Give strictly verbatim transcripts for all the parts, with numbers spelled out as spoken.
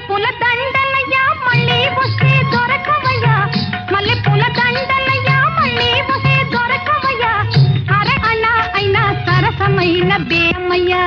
పూల దండలయ్యా మళ్ళీ వస్తే దొరకవయ్యా, మల్లె పూల దండలయ్యా మళ్ళీ వస్తే దొరకవయ్యా, అరే అన్నా అయినా సరసమైన బేరమయ్యా.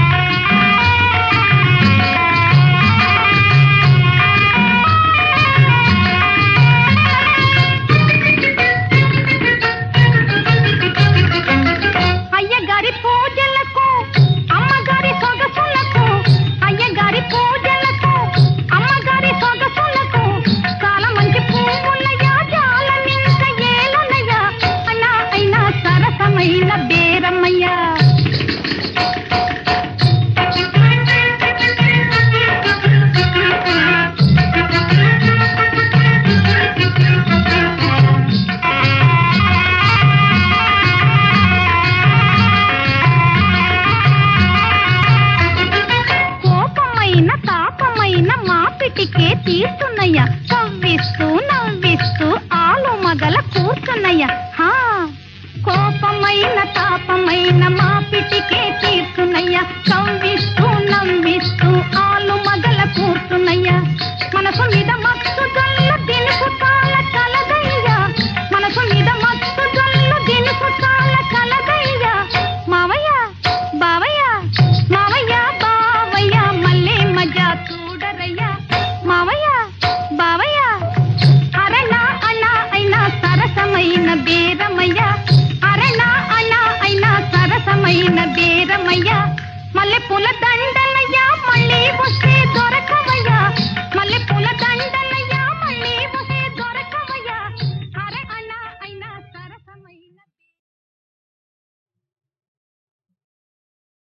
అయ్యగారి పూజలకు అమ్మగారి సొగసులకు, అయ్యగారి పూజలకు అమ్మగారి సొగసులకు చాలా మంచి పువ్వులయ్యా, చాలా నింక ఏలనయ్యా, అన్నా అయినా సరసమైన బేరమయ్యా. తాపమైన మా పిటికే తీస్తున్నయ్యా, కవ్విస్తూ నవ్విస్తూ ఆలు మగల కూర్చున్నయ్యా. కోపమైన తాపమైన మా పిటికే తీస్తున్నయ్యా, కవ్విస్తూ నవ్విస్తూ ఆలు మగల కూర్చున్నయ్యా. మనసు మీద మత్తు జల్లు దినుసు కాల కలదయ్యా, మనసు మీద మత్తు జల్లు దినుసు కాల కలదయ్యా. మావయ్య బావయ్య మావయ్య బావయ్య మళ్ళీ మజా చూడరయ్యా, మావయ్య బావయ్య అరణా అన్నా అయినా సరసమైన బేరమయ్యా, అరణా అన్నా అయినా సరసమైన బేరమయ్యా. మల్లె పూల